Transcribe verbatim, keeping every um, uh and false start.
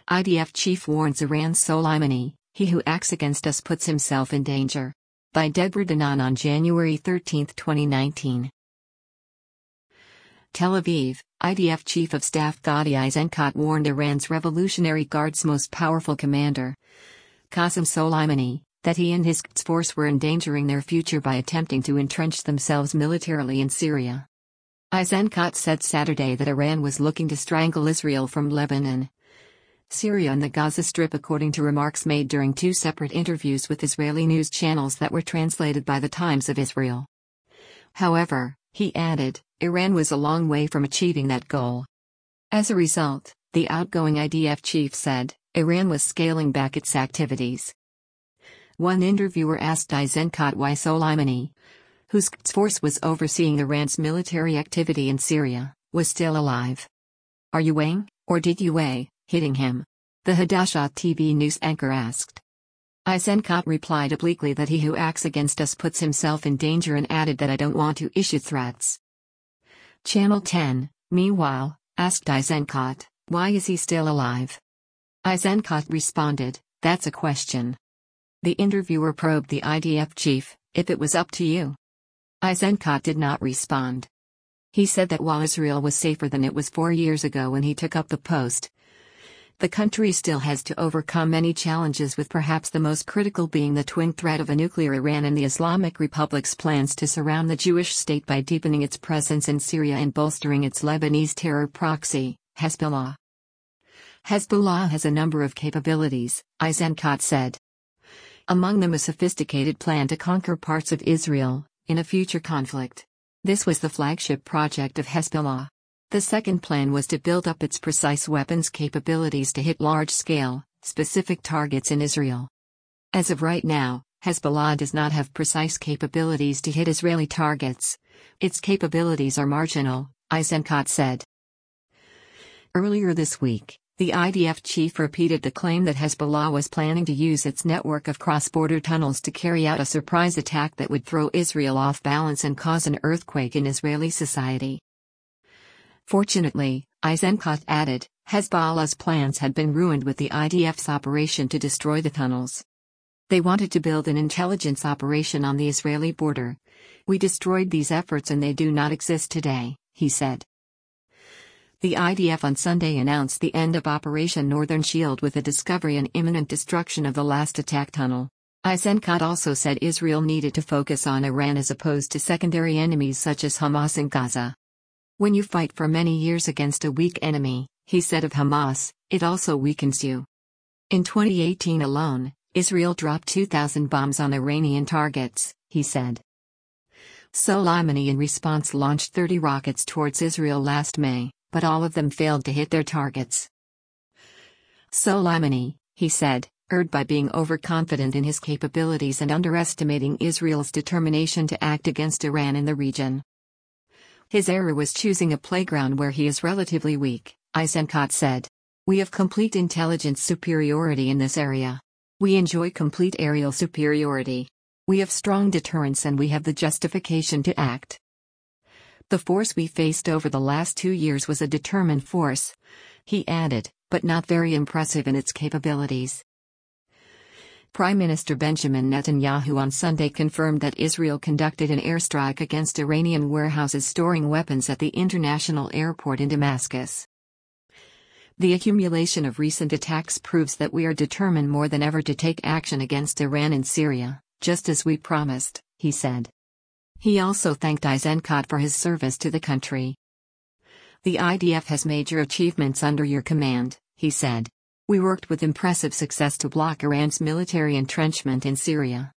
I D F chief warns Iran's Soleimani, "He who acts against us puts himself in danger." By Deborah Danan on January thirteenth, twenty nineteen. Tel Aviv, I D F Chief of Staff Gadi Eisenkot warned Iran's Revolutionary Guard's most powerful commander, Qasem Soleimani, that he and his Quds force were endangering their future by attempting to entrench themselves militarily in Syria. Eisenkot said Saturday that Iran was looking to strangle Israel from Lebanon, Syria and the Gaza Strip, according to remarks made during two separate interviews with Israeli news channels that were translated by the Times of Israel. However, he added, Iran was a long way from achieving that goal. As a result, the outgoing I D F chief said, Iran was scaling back its activities. One interviewer asked Eisenkot why Soleimani, whose Quds force was overseeing Iran's military activity in Syria, was still alive. Are you weighing, or did you weigh, hitting him? The Hadashat T V news anchor asked. Eisenkot replied obliquely that he who acts against us puts himself in danger and added that I don't want to issue threats. Channel ten, meanwhile, asked Eisenkot, why is he still alive? Eisenkot responded, that's a question. The interviewer probed the I D F chief, if it was up to you. Eisenkot did not respond. He said that while Israel was safer than it was four years ago when he took up the post, the country still has to overcome many challenges, with perhaps the most critical being the twin threat of a nuclear Iran and the Islamic Republic's plans to surround the Jewish state by deepening its presence in Syria and bolstering its Lebanese terror proxy, Hezbollah. Hezbollah has a number of capabilities, Eisenkot said. Among them a sophisticated plan to conquer parts of Israel, in a future conflict. This was the flagship project of Hezbollah. The second plan was to build up its precise weapons capabilities to hit large-scale, specific targets in Israel. As of right now, Hezbollah does not have precise capabilities to hit Israeli targets. Its capabilities are marginal, Eisenkot said. Earlier this week, the I D F chief repeated the claim that Hezbollah was planning to use its network of cross-border tunnels to carry out a surprise attack that would throw Israel off balance and cause an earthquake in Israeli society. Fortunately, Eisenkot added, Hezbollah's plans had been ruined with the I D F's operation to destroy the tunnels. They wanted to build an intelligence operation on the Israeli border. We destroyed these efforts and they do not exist today, he said. The I D F on Sunday announced the end of Operation Northern Shield with the discovery and imminent destruction of the last attack tunnel. Eisenkot also said Israel needed to focus on Iran as opposed to secondary enemies such as Hamas in Gaza. When you fight for many years against a weak enemy, he said of Hamas, it also weakens you. In twenty eighteen alone, Israel dropped two thousand bombs on Iranian targets, he said. Soleimani in response launched thirty rockets towards Israel last May, but all of them failed to hit their targets. Soleimani, he said, erred by being overconfident in his capabilities and underestimating Israel's determination to act against Iran in the region. His error was choosing a playground where he is relatively weak, Eisenkot said. We have complete intelligence superiority in this area. We enjoy complete aerial superiority. We have strong deterrence and we have the justification to act. The force we faced over the last two years was a determined force, he added, but not very impressive in its capabilities. Prime Minister Benjamin Netanyahu on Sunday confirmed that Israel conducted an airstrike against Iranian warehouses storing weapons at the international airport in Damascus. The accumulation of recent attacks proves that we are determined more than ever to take action against Iran and Syria, just as we promised, he said. He also thanked Eisenkot for his service to the country. The I D F has major achievements under your command, he said. We worked with impressive success to block Iran's military entrenchment in Syria.